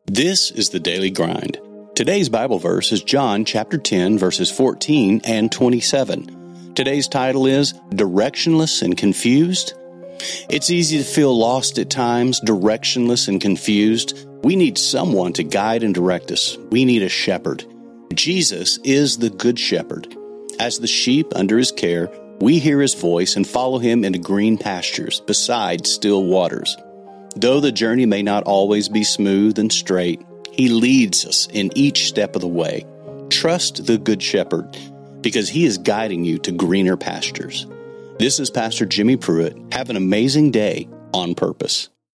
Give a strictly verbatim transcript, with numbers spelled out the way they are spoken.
This is the Daily Grind. Today's Bible verse is John chapter ten, verses fourteen and twenty-seven. Today's title is Directionless and Confused. It's easy to feel lost at times, directionless and confused. We need someone to guide and direct us. We need a shepherd. Jesus is the good shepherd. As the sheep under his care, we hear his voice and follow him into green pastures beside still waters. Though the journey may not always be smooth and straight, he leads us in each step of the way. Trust the Good Shepherd, because he is guiding you to greener pastures. This is Pastor Jimmy Pruitt. Have an amazing day on purpose.